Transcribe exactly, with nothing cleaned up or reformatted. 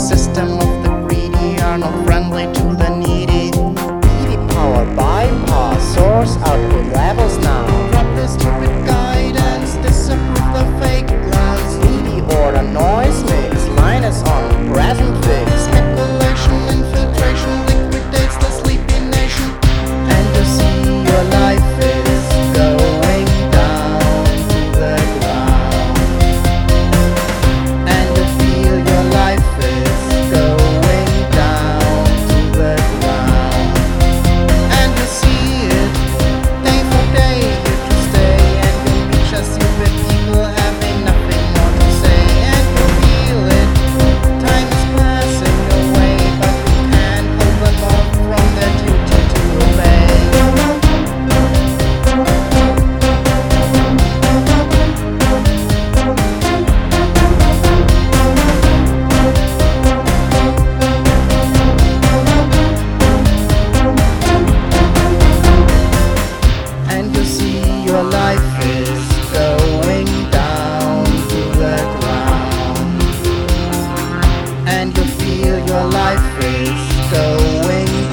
system of the greedy are not friendly to the needy. P V power bypass source output levels now. Drop the stupid guidance, disapprove the fake plans. Needy order noise mix, Linus on present fix. Speculation, infiltration, liquidates the sleepy nation. And you see your life is going down to the ground. And you feel your life is going down to the ground. And you see it day for day, here to stay. And you reach a stupid people having nothing more to say. And you feel it, time is passing away, but you can't hold them off from their duty to obey. And you see your life is going down to the ground. And you feel your life is going